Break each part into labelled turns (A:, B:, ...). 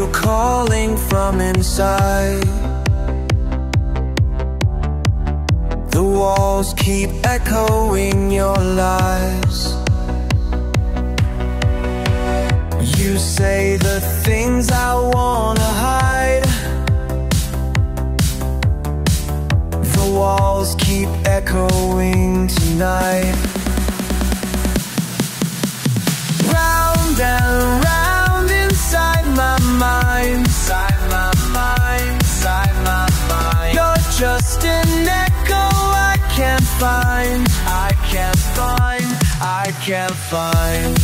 A: you calling from inside. The walls keep echoing your lies. You say the things I wanna hide. The walls keep echoing tonight. Round and round inside my mind, inside my mind, inside my mind. You're just an echo I can't find, I can't find, I can't find.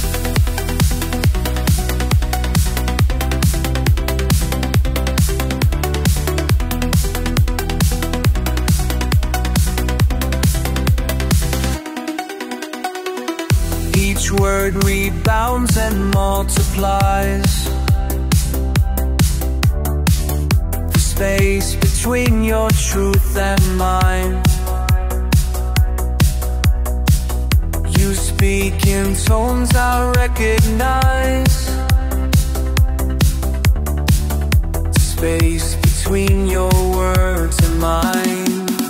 A: Each word rebounds and multiplies. The space between your truth and mine. You speak in tones I recognize. The space between your words and mine.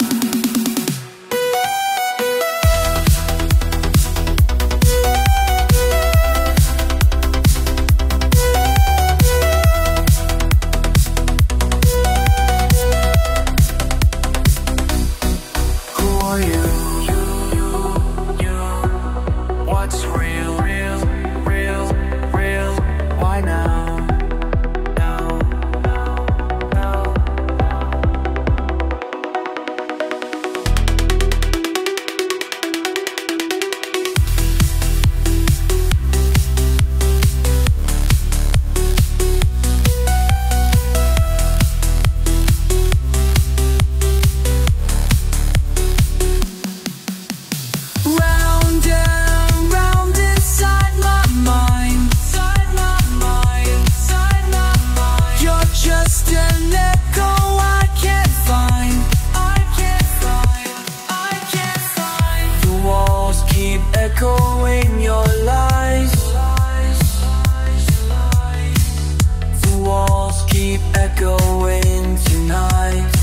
A: What's real, real, real, real? Why now? Now, now, now. Echoing your lies. The walls keep echoing tonight.